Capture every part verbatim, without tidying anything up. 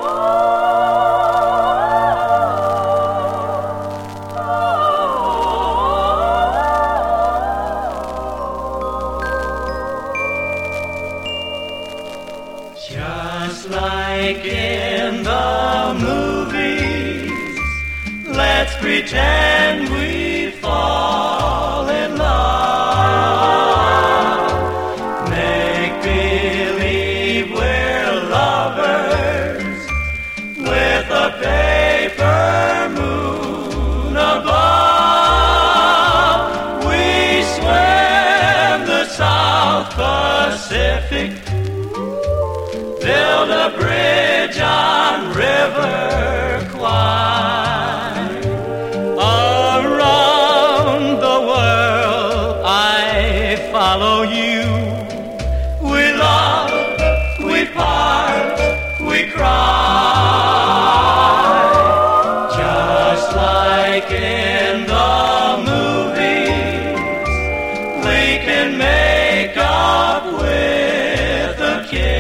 Just like in the movies, let's pretend we fall in love. Make believe we're lovers with a paper moon above. We swim the South Pacific, build a bridge on River Kwai. Around the world I follow you. We love, we part, we cry. Just like in the movies, we can make up with a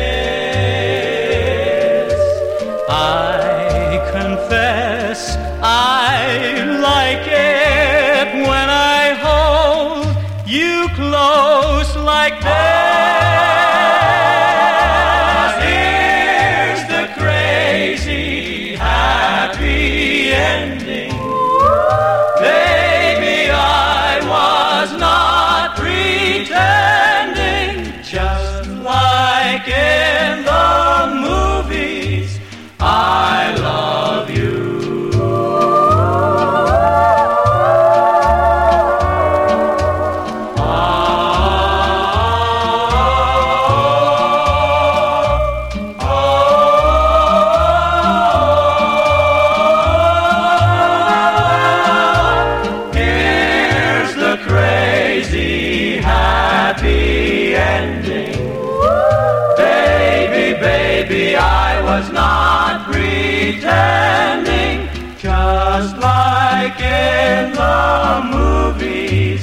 kiss. I confess I like it when I hold you close like this. Here's the crazy happy ending. Baby, I was not pretending. Just like in the movies, I love you. Ah, ah, ah. Here's the crazy happy ending. Baby, baby, I was not pretending. Just like in the movies.